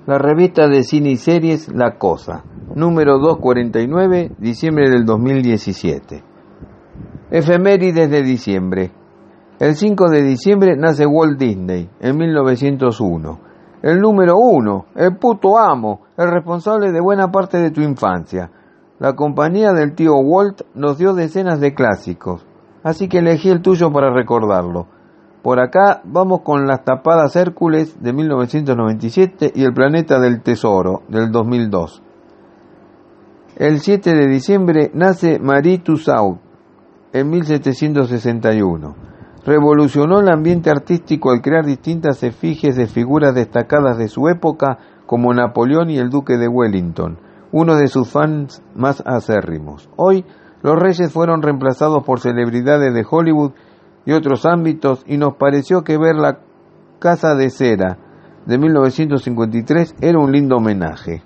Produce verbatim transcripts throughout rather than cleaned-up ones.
La revista de cine y series La Cosa, número doscientos cuarenta y nueve, diciembre del dos mil diecisiete. Efemérides de diciembre. El cinco de diciembre nace Walt Disney, en mil novecientos uno. El número uno, el puto amo, el responsable de buena parte de tu infancia. La compañía del tío Walt nos dio decenas de clásicos, así que elegí el tuyo para recordarlo. Por acá vamos con Las tapadas Hércules de mil novecientos noventa y siete y El planeta del tesoro del dos mil dos. El siete de diciembre nace Marie Tussaud en mil setecientos sesenta y uno. Revolucionó el ambiente artístico al crear distintas efigies de figuras destacadas de su época como Napoleón y el Duque de Wellington, uno de sus fans más acérrimos. Hoy los reyes fueron reemplazados por celebridades de Hollywood y otros ámbitos, y nos pareció que ver La Casa de Cera de mil novecientos cincuenta y tres era un lindo homenaje.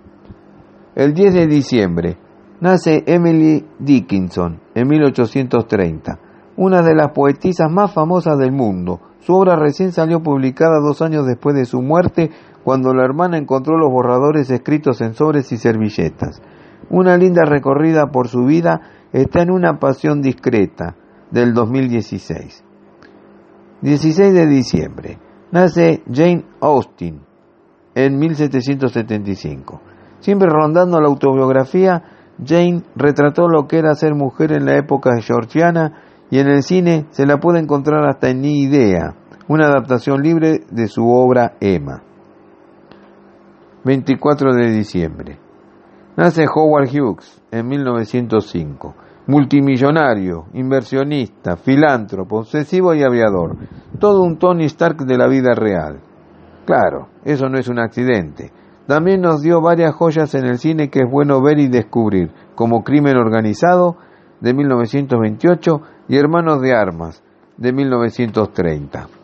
El diez de diciembre nace Emily Dickinson en mil ochocientos treinta, una de las poetisas más famosas del mundo. Su obra recién salió publicada dos años después de su muerte, cuando la hermana encontró los borradores escritos en sobres y servilletas. Una linda recorrida por su vida está en Una pasión discreta, del dos mil dieciséis. dieciséis de diciembre nace Jane Austen en mil setecientos setenta y cinco. Siempre rondando la autobiografía, Jane retrató lo que era ser mujer en la época georgiana, y en el cine se la puede encontrar hasta en Ni Idea, una adaptación libre de su obra Emma. veinticuatro de diciembre nace Howard Hughes en mil novecientos cinco. Multimillonario, inversionista, filántropo, obsesivo y aviador. Todo un Tony Stark de la vida real. Claro, eso no es un accidente. También nos dio varias joyas en el cine que es bueno ver y descubrir, como Crimen organizado, de mil novecientos veintiocho, y Hermanos de Armas, de mil novecientos treinta.